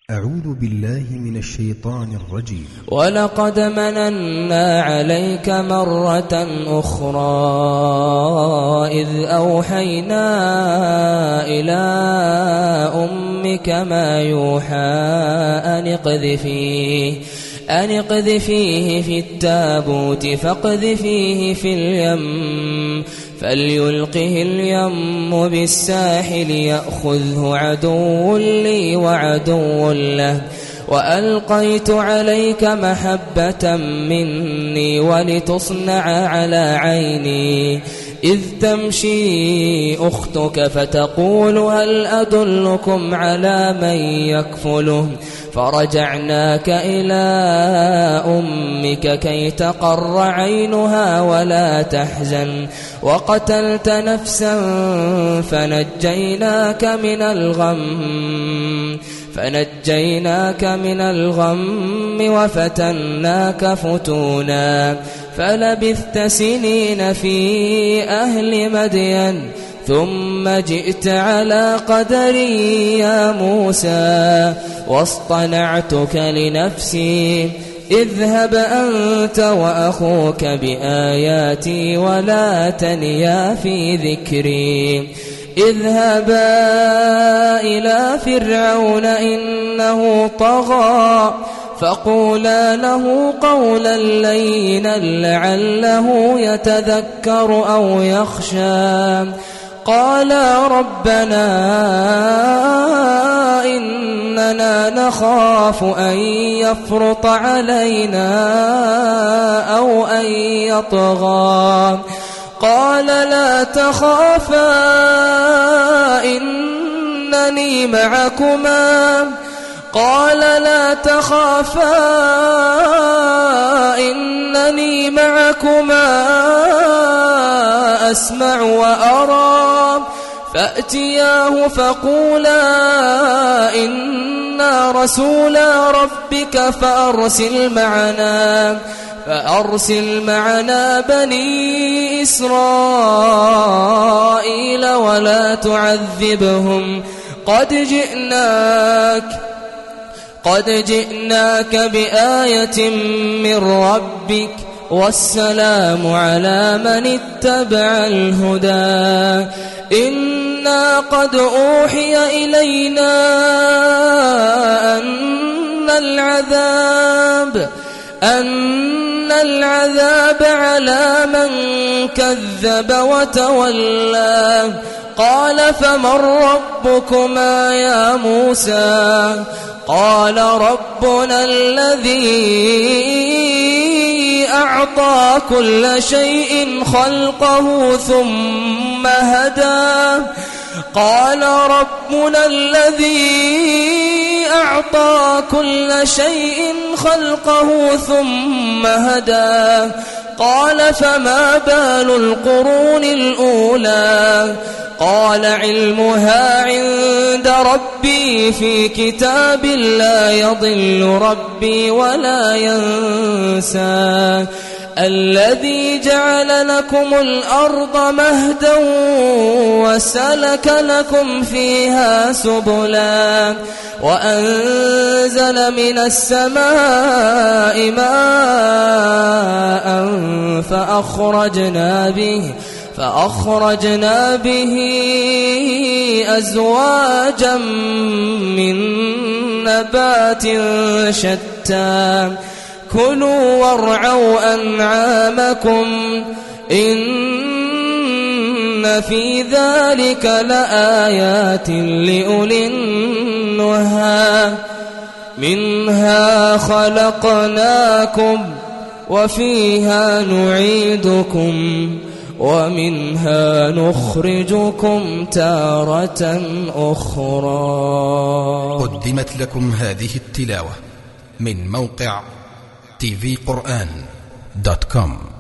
أعوذ بالله من الشيطان الرجيم. ولقد مننا عليك مرة أخرى إذ أوحينا إلى أمك ما يوحى أن اقذفيه في التابوت فاقذفيه في اليم فليلقه اليم بالساحل يأخذه عدو لي وعدو له وألقيت عليك محبة مني ولتصنع على عيني إذ تمشي أختك فتقول هل أدلكم على من يكفله فرجعناك إلى أمك كي تقر عينها ولا تحزن وقتلت نفسا فنجيناك من الغم وفتناك فتونا فلبثت سنين في أهل مدين ثم جئت على قدري يا موسى واصطنعتك لنفسي اذهب أنت وأخوك بآياتي ولا تنيا في ذكري اذهبا إلى فرعون إنه طغى فقولا له قولا لينا لعله يتذكر أو يخشى قالا ربنا إننا نخاف أن يفرط علينا أو أن يطغى قال لا تخافا إنني معكما أسمع وأرى فأتياه فقولا إنا رسولا ربك فأرسل معنا بني إسرائيل ولا تعذبهم قد جئناك بآية من ربك والسلام على من اتبع الهدى إنا قد أوحي إلينا أن العذاب على من كذب وتولى قال فمن ربكما يا موسى قال ربنا الذي أعطى كل شيء خلقه ثم هدى قال فما بال القرون الأولى قال علمها عند ربي في كتاب لا يضل ربي ولا ينسى الذي جعل لكم الأرض مهدا وسلك لكم فيها سبلا وأنزل من السماء ماء فأخرجنا به أزواجا من نبات شتى كلوا وارعوا أنعامكم إن في ذلك لآيات لأولي النهى منها خلقناكم وفيها نعيدكم ومنها نخرجكم تارة أخرى. قدمت لكم هذه التلاوة من موقع tvquran.com.